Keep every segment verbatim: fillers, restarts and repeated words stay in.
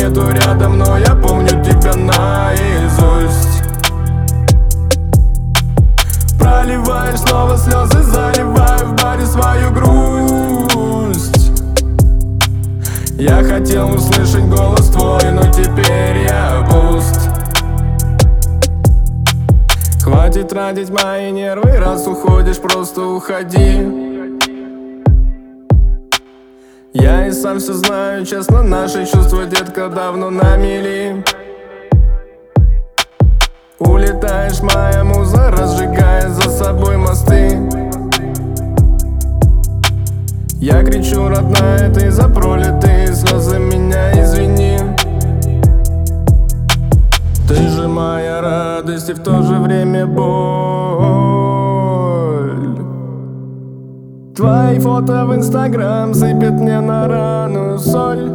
нету рядом, но я помню тебя наизусть. Проливаешь снова слезы, заливаю в баре свою грусть. Я хотел услышать голос твой, но теперь я пуст. Хватит тратить мои нервы, раз уходишь, просто уходи. Я и сам все знаю, честно, наши чувства, детка, давно на мели. Улетаешь, моя муза, разжигая за собой мосты. Я кричу, родная, ты за пролитые слезы меня извини. Ты же моя радость и в то же время боль. Твои фото в инстаграм сыпят мне на рану соль.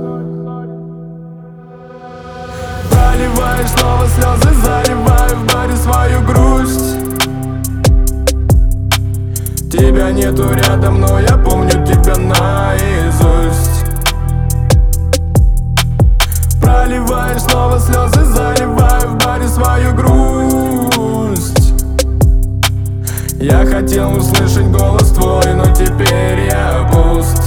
Проливаешь снова слезы, заливаю в баре свою грусть. Тебя нету рядом, но я помню тебя наизусть. Проливаешь снова слезы, заливаю в баре свою грусть. Я хотел услышать голос твой, но теперь я пуст.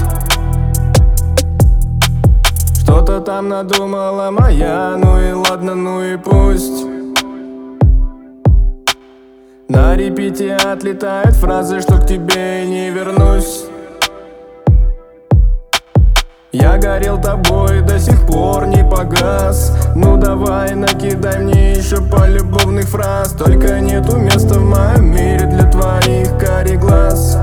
Что-то там надумала моя, ну и ладно, ну и пусть. На репите отлетают фразы, что к тебе не вернусь. Я горел тобой, до сих пор не погас. Ну давай, накидай мне еще полюбовных фраз. Только нету места в моем мире для твоих карих глаз.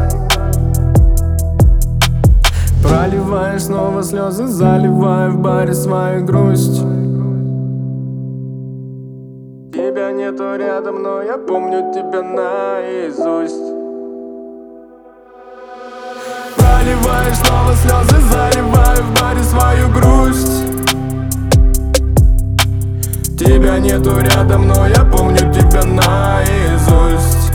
Проливаешь снова слезы, заливаю в баре свою грусть. Тебя нету рядом, но я помню тебя наизусть. Проливаешь снова слезы, заливаю в баре свою грусть. Тебя нету рядом, но я помню тебя наизусть.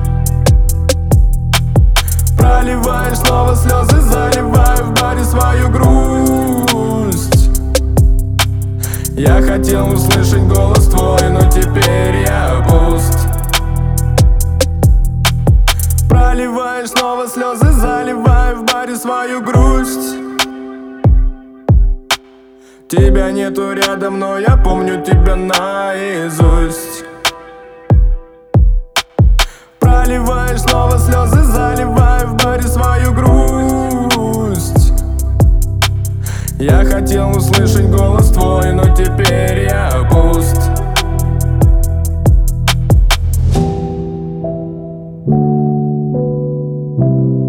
Проливаешь снова слезы, заливаю в баре свою грусть. Я хотел услышать голос твой, но теперь я пуст. Проливаешь снова слезы, заливаю в баре свою грусть. Тебя нету рядом, но я помню тебя наизусть. Проливаешь снова слезы, заливаю в баре свою грусть. Я хотел услышать голос твой, но теперь я пуст. Thank you.